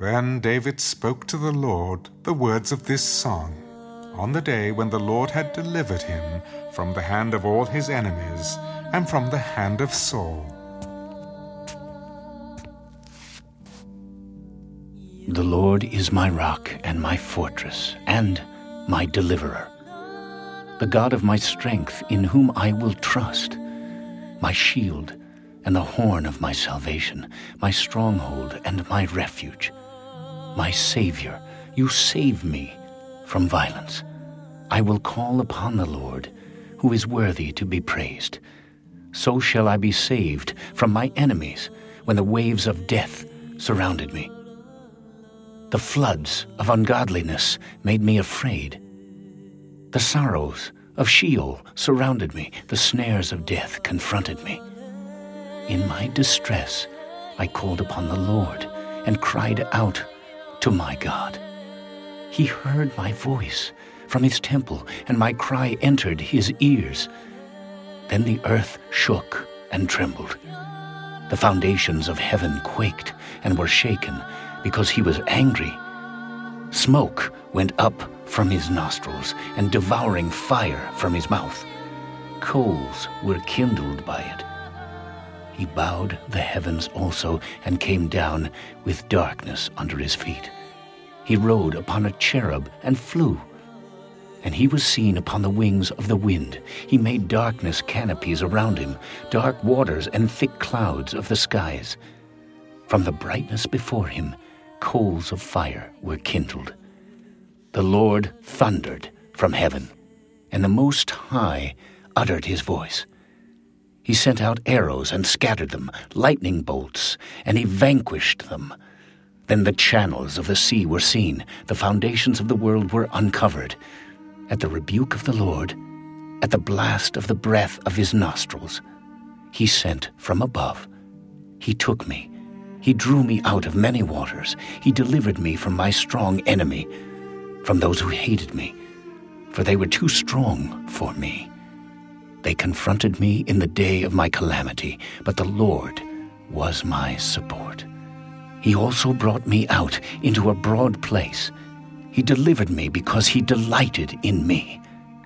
Then David spoke to the Lord the words of this song, on the day when the Lord had delivered him from the hand of all his enemies and from the hand of Saul. The Lord is my rock and my fortress and my deliverer, the God of my strength, in whom I will trust, my shield and the horn of my salvation, my stronghold and my refuge. My Savior, you save me from violence. I will call upon the Lord, who is worthy to be praised. So shall I be saved from my enemies when the waves of death surrounded me. The floods of ungodliness made me afraid. The sorrows of Sheol surrounded me. The snares of death confronted me. In my distress, I called upon the Lord and cried out to my God. He heard my voice from his temple, and my cry entered his ears. Then the earth shook and trembled. The foundations of heaven quaked and were shaken because he was angry. Smoke went up from his nostrils, and devouring fire from his mouth. Coals were kindled by it. He bowed the heavens also, and came down with darkness under his feet. He rode upon a cherub and flew, and he was seen upon the wings of the wind. He made darkness canopies around him, dark waters and thick clouds of the skies. From the brightness before him, coals of fire were kindled. The Lord thundered from heaven, and the Most High uttered his voice. He sent out arrows and scattered them, lightning bolts, and he vanquished them. Then the channels of the sea were seen, the foundations of the world were uncovered. At the rebuke of the Lord, at the blast of the breath of his nostrils, he sent from above. He took me. He drew me out of many waters. He delivered me from my strong enemy, from those who hated me, for they were too strong for me. They confronted me in the day of my calamity, but the Lord was my support. He also brought me out into a broad place. He delivered me because he delighted in me.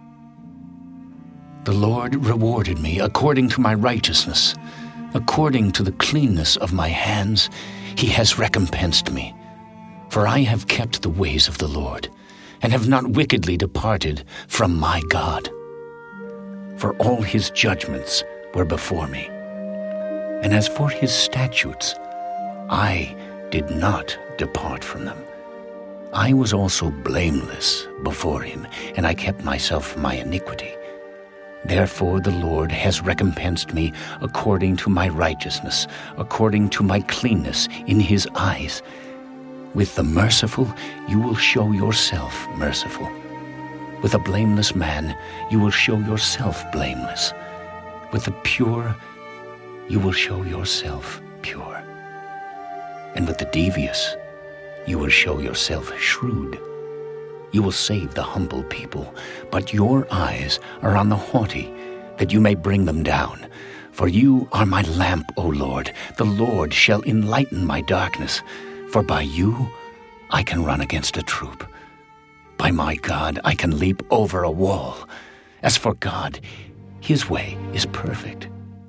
The Lord rewarded me according to my righteousness. According to the cleanness of my hands, he has recompensed me. For I have kept the ways of the Lord, and have not wickedly departed from my God. For all his judgments were before me. And as for his statutes, I did not depart from them. I was also blameless before him, and I kept myself from my iniquity. Therefore the Lord has recompensed me according to my righteousness, according to my cleanness in his eyes. With the merciful you will show yourself merciful. With a blameless man you will show yourself blameless. With the pure you will show yourself pure. And with the devious you will show yourself shrewd. You will save the humble people, but your eyes are on the haughty, that you may bring them down. For you are my lamp, O Lord. The Lord shall enlighten my darkness. For by you I can run against a troop. By my God I can leap over a wall. As for God, his way is perfect.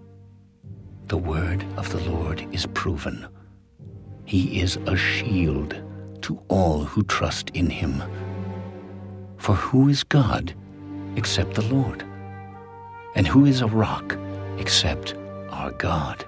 The word of the Lord is proven. He is a shield to all who trust in him. For who is God except the Lord? And who is a rock except our God?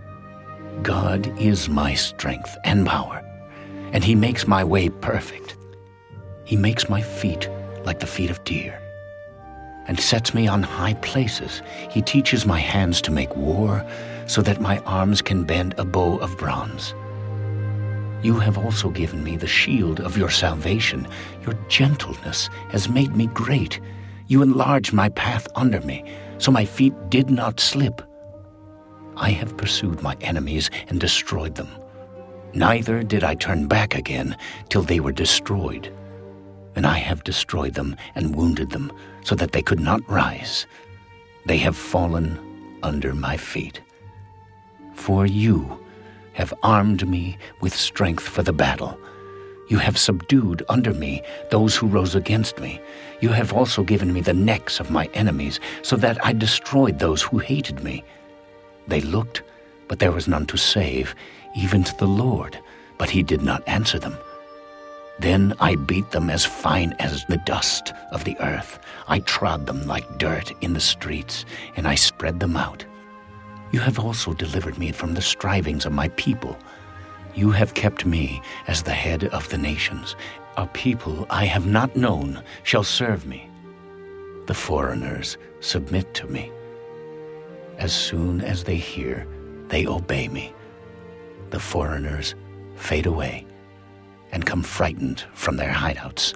God is my strength and power, and he makes my way perfect. He makes my feet like the feet of deer, and sets me on high places. He teaches my hands to make war, so that my arms can bend a bow of bronze. You have also given me the shield of your salvation. Your gentleness has made me great. You enlarged my path under me, so my feet did not slip. I have pursued my enemies and destroyed them. Neither did I turn back again till they were destroyed. And I have destroyed them and wounded them, so that they could not rise. They have fallen under my feet. For you have armed me with strength for the battle. You have subdued under me those who rose against me. You have also given me the necks of my enemies, so that I destroyed those who hated me. They looked, but there was none to save, even to the Lord, but he did not answer them. Then I beat them as fine as the dust of the earth. I trod them like dirt in the streets, and I spread them out. You have also delivered me from the strivings of my people. You have kept me as the head of the nations. A people I have not known shall serve me. The foreigners submit to me. As soon as they hear, they obey me. The foreigners fade away and come frightened from their hideouts.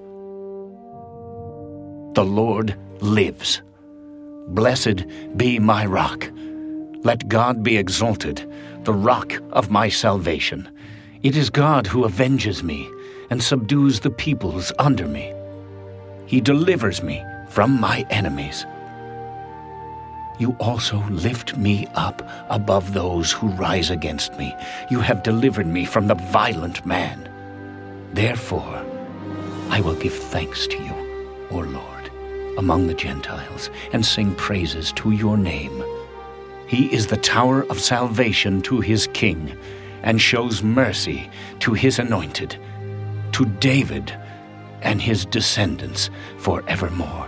The Lord lives. Blessed be my rock. Let God be exalted, the rock of my salvation. It is God who avenges me and subdues the peoples under me. He delivers me from my enemies. You also lift me up above those who rise against me. You have delivered me from the violent man. Therefore, I will give thanks to you, O Lord, among the Gentiles, and sing praises to your name. He is the tower of salvation to his king, and shows mercy to his anointed, to David and his descendants forevermore.